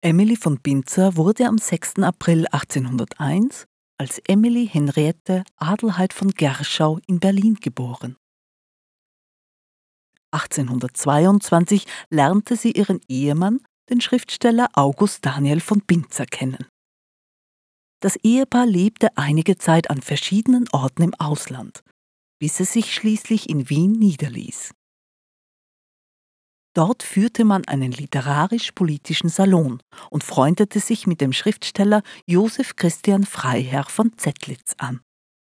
Emily von Binzer wurde am 6. April 1801 als Emily Henriette Adelheid von Gerschau in Berlin geboren. 1822 lernte sie ihren Ehemann, den Schriftsteller August Daniel von Binzer, kennen. Das Ehepaar lebte einige Zeit an verschiedenen Orten im Ausland, bis es sich schließlich in Wien niederließ. Dort führte man einen literarisch-politischen Salon und freundete sich mit dem Schriftsteller Joseph Christian Freiherr von Zettlitz an.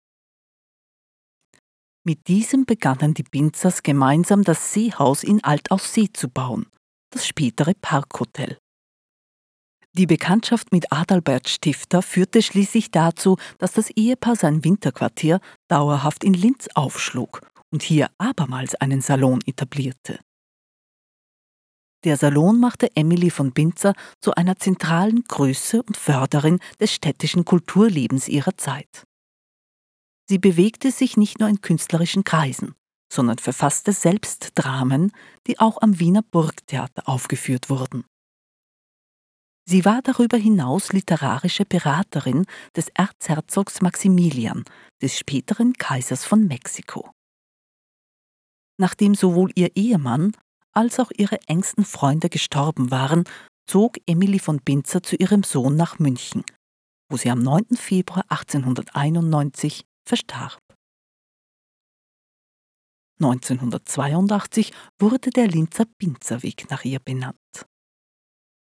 Mit diesem begannen die Binzers gemeinsam das Seehaus in Altaussee zu bauen, das spätere Parkhotel. Die Bekanntschaft mit Adalbert Stifter führte schließlich dazu, dass das Ehepaar sein Winterquartier dauerhaft in Linz aufschlug und hier abermals einen Salon etablierte. Der Salon machte Emily von Binzer zu einer zentralen Größe und Förderin des städtischen Kulturlebens ihrer Zeit. Sie bewegte sich nicht nur in künstlerischen Kreisen, sondern verfasste selbst Dramen, die auch am Wiener Burgtheater aufgeführt wurden. Sie war darüber hinaus literarische Beraterin des Erzherzogs Maximilian, des späteren Kaisers von Mexiko. Nachdem sowohl ihr Ehemann als auch ihre engsten Freunde gestorben waren, zog Emily von Binzer zu ihrem Sohn nach München, wo sie am 9. Februar 1891 verstarb. 1982 wurde der Linzer Binzerweg nach ihr benannt.